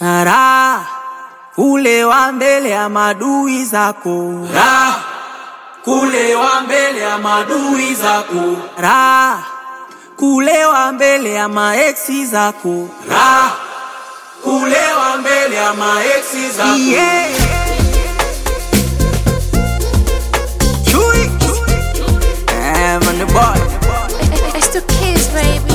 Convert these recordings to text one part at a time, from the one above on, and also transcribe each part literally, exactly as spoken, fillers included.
Raha kulewa mbele ya madui zako, Raha kulewa mbele ya madui zako, Raha kulewa mbele ya maeksi zako, Raha kulewa mbele ya maeksi zako. yeah. Chui eh, man the boy. It's the kids, baby.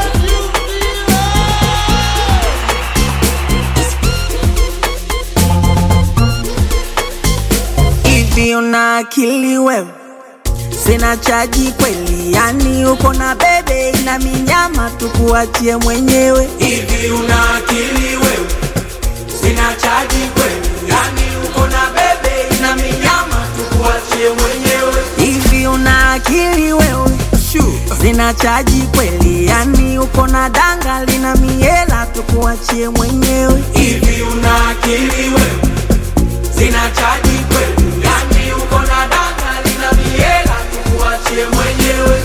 Hivi una akili wewe? Sina chaji kweli, yani uko na bebe ina minyama tukuachie mwenyewe. Hivi una akili wewe? Sina chaji kweli, yani uko na bebe ina minyama tukuachie mwenyewe. Hivi una akili wewe? Sina chaji kweli, yani uko na danga lina miela tukuachie mwenyewe. Hivi una akili wewe? Sina chaji kweli, yani uko na danga lina miela tukuachie mwenyewe.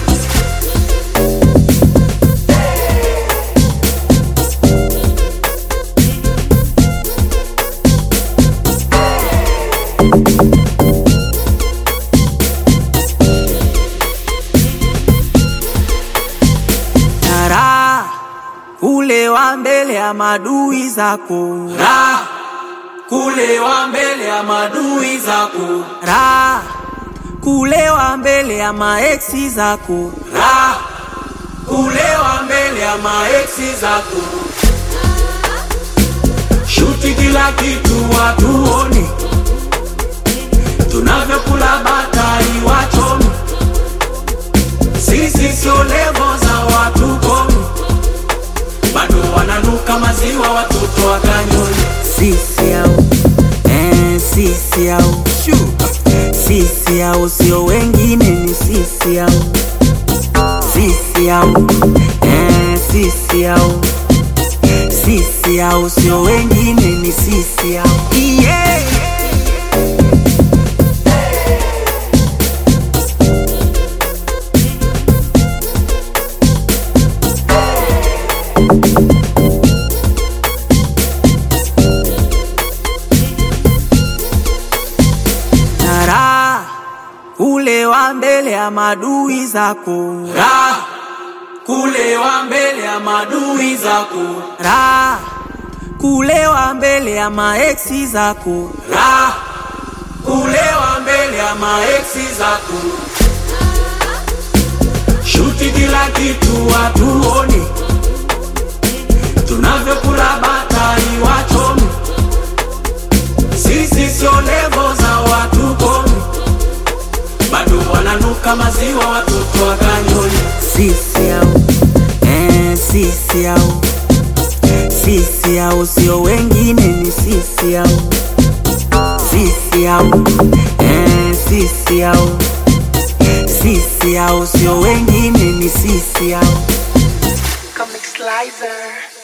Raha kulewa mbele ya madui zako, Raha kulewa mbele ya madui zako, Raha kulewa mbele ya maeksi zako, Raha kulewa mbele ya maeksi zako. Shuti kila kitu watuone, tunavyokula batari wachome. Sisi sio levo za watu komi, bado wananuka maziwa watoto wakanyoni. sisi au eh, sisi au sisi au sio wengine, ni sisi au sisi au eh, sisi au sisi au sio wengine, ni sisi au yeah. Raha kulewa mbele ya madui zako, Raha kulewa mbele ya madui zako, Raha kulewa mbele ya maeksi zako, Raha kulewa mbele ya maeksi zako. Shuti kila kitu watuone, tunavyokula batari wachome. Sisi sio levo za watu komi, bado wananuka maziwa watoto wakanyoni. sisi au eh, sisi au sisi au sio wengine, ni sisi au sisi au eh, sisi au sisi au sio wengine, ni sisi au Comic Slicer.